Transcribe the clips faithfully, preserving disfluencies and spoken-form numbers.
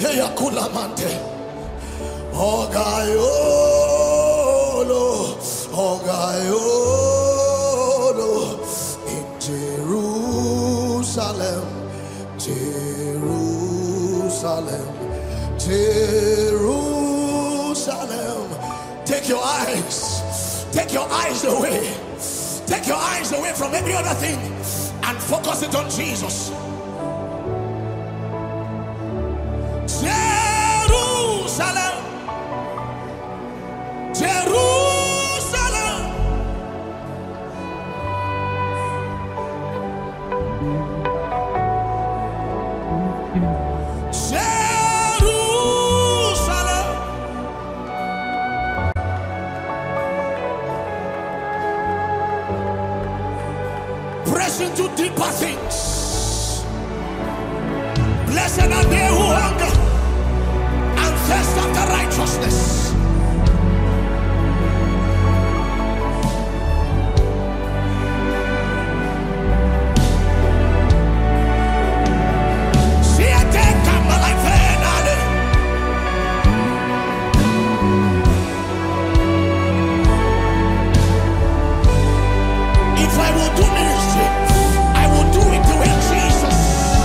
Eyakulamante. Ogayolo. Ogayolo. In Jerusalem. Jerusalem. Jerusalem. Take your eyes. Take your eyes away. Take your eyes away from every other thing and focus it on Jesus. Jerusalem, Jerusalem, Jerusalem. Press into deeper things. Blessed are they who hunger and thirst after righteousness. If I will do ministry, I will do it the way Jesus.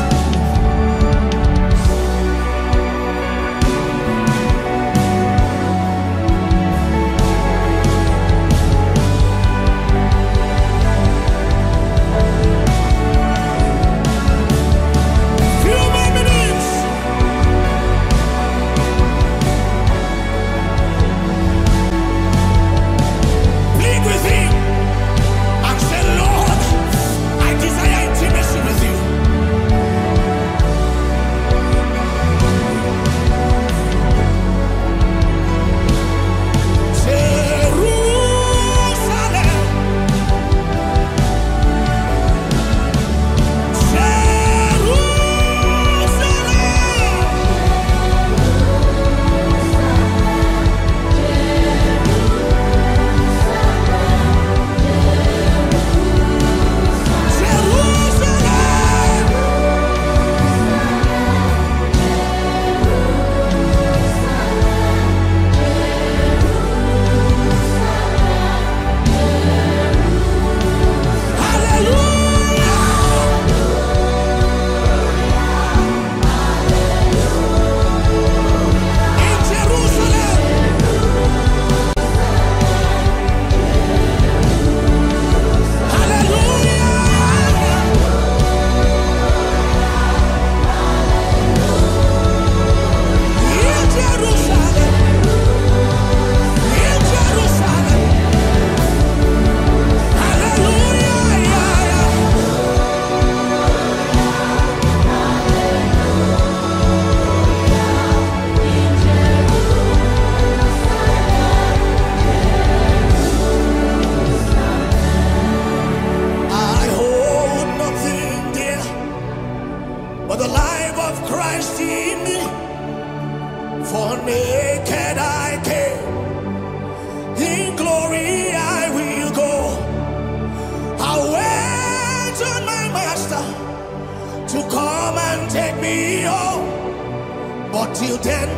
Till then,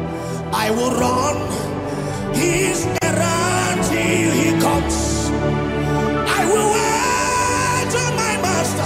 I will run his errand till he comes. I will wait on my master.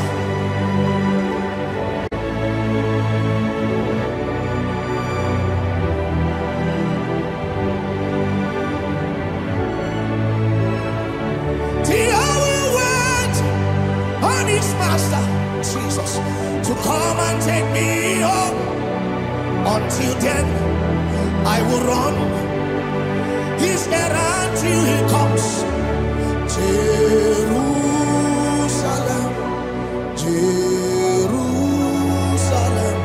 Till I will wait on his master, Jesus, to come and take me home. Until then, I will run his errand till he comes. Jerusalem, Jerusalem,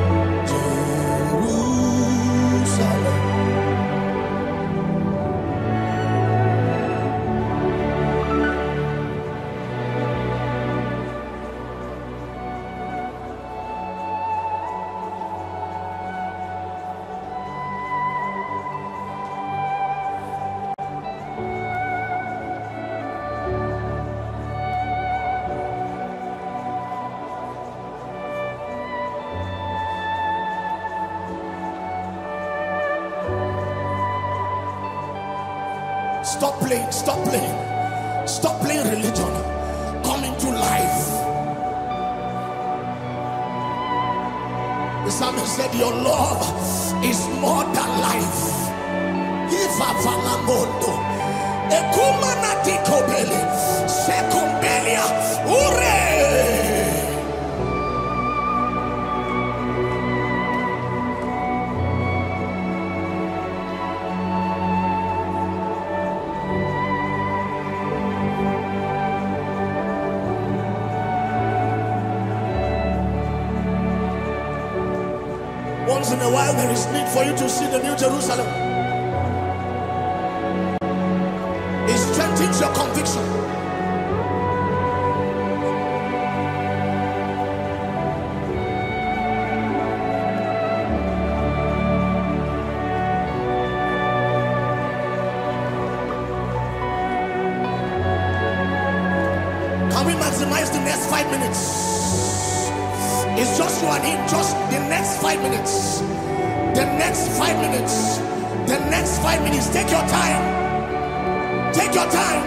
Jerusalem. Stop playing, stop playing, stop playing religion. Come into life. The psalmist said, your love is more than life. Ifa valamondo, ekumanati kobele, sekombelia, ure. Once in a while, there is need for you to see the New Jerusalem. It strengthens your conviction. Can we maximize the next five minutes? It's just you and him, just the next five minutes. The next five minutes. The next five minutes. Take your time. Take your time.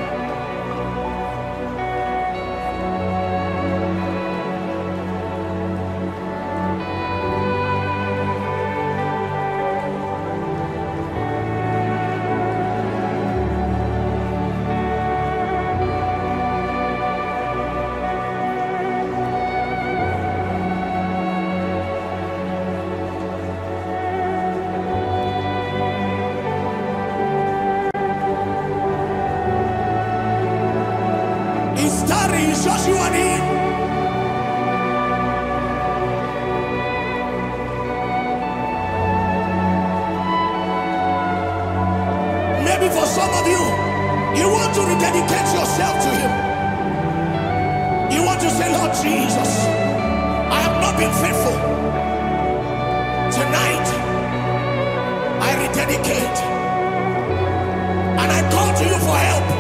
It's just you and him. Maybe for some of you, you want to rededicate yourself to him. You want to say, Lord Jesus, I have not been faithful. Tonight, I rededicate. And I call to you for help.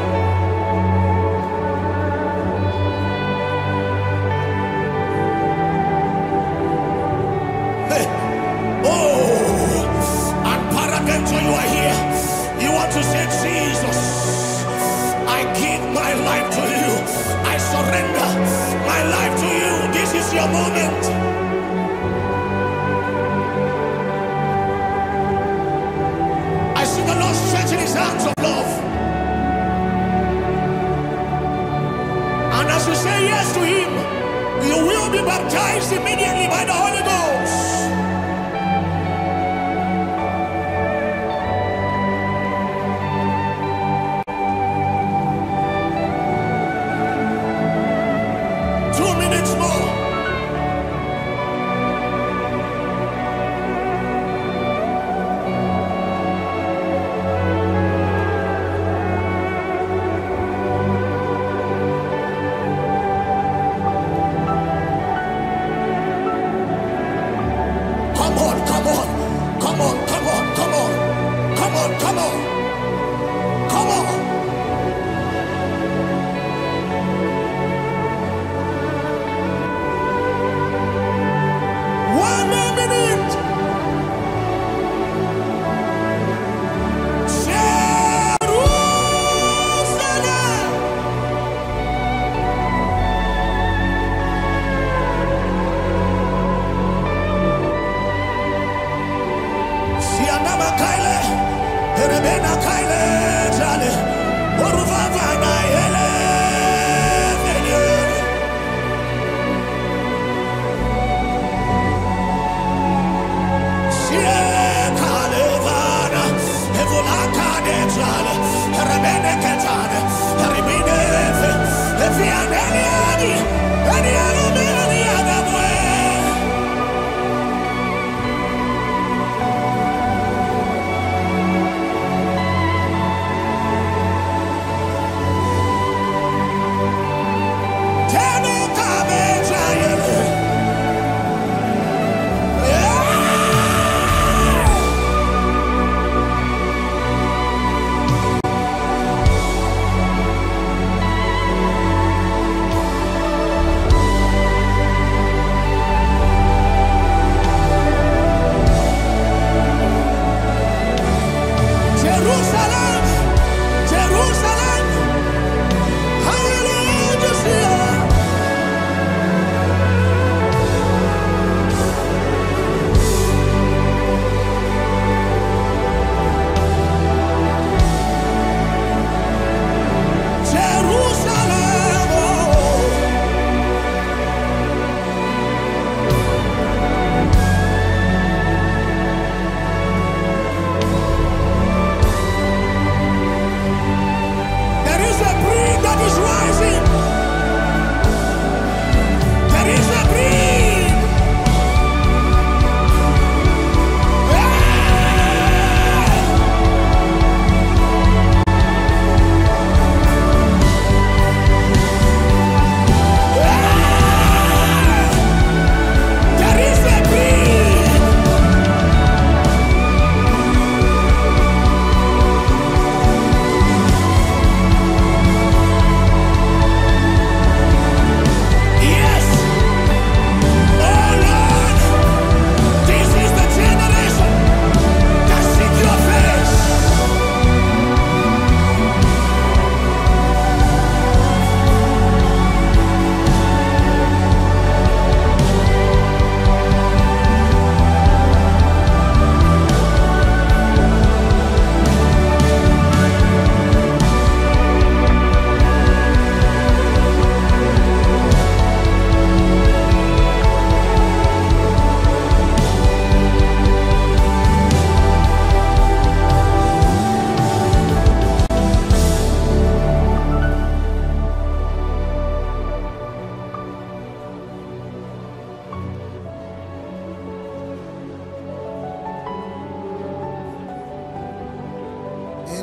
So you are here, you want to say, Jesus, I give my life to you. I surrender my life to you. This is your moment. I see the Lord stretching his hands of love. And as you say yes to him, you will be baptized immediately by the Holy Ghost.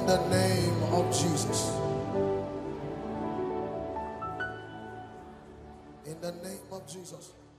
the name of Jesus. In the name of Jesus.